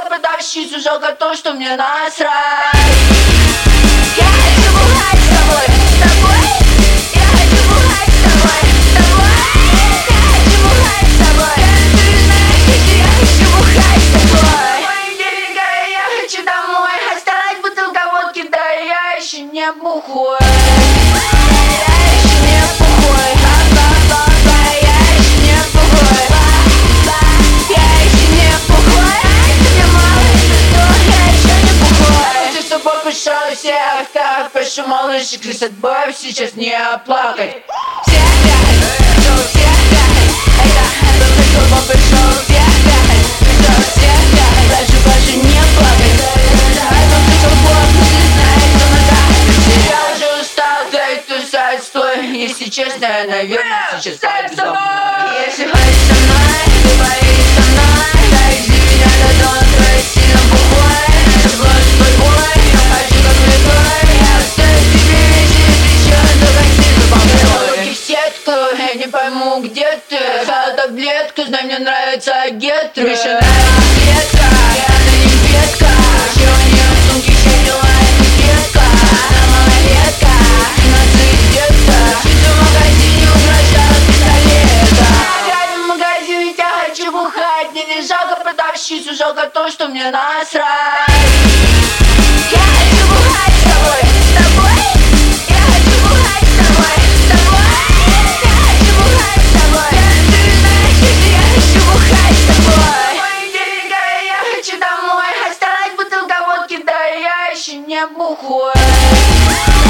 продавщицу, жалко то, что мне насрать. Я хочу бухать с тобой, с тобой. Я хочу бухать с тобой, с тобой. Я хочу бухать с тобой. Ты знаешь, что я хочу бухать с тобой. Мои деньги, я хочу домой. Осталась бутылка водки, да я еще не бухой. Пришел всех, так прошу, малышек, красотбоев сейчас не оплакать. Всех пять, пришел всех пять. Это пришел, пришел всех пять. Пришел всех пять, дальше больше не плакать. Это пришел Бог, ты знаешь, что надо. Я уже устал, ты тусать, стой. Если честно, я, наверное, сейчас обзор. Если хочешь со мной, ты поедешь со мной. Да иди меня до дома, твой сильно бухой. Это сложно с тобой. Я не пойму, где ты. Взяла таблетку, знай, мне нравится гетры. Еще нравится клетка, я на небеска. Еще у нее в сумке все дела, этикетка. Она малолетка, но ты детка. Чуть в магазине угрожала пистолета. Я в магазине, я хочу бухать. Мне не жалко продавщицу, жалко то, что мне насрать. Я хочу бухать с тобой, с тобой. Я хочу бухать с тобой, с тобой. Не бухой.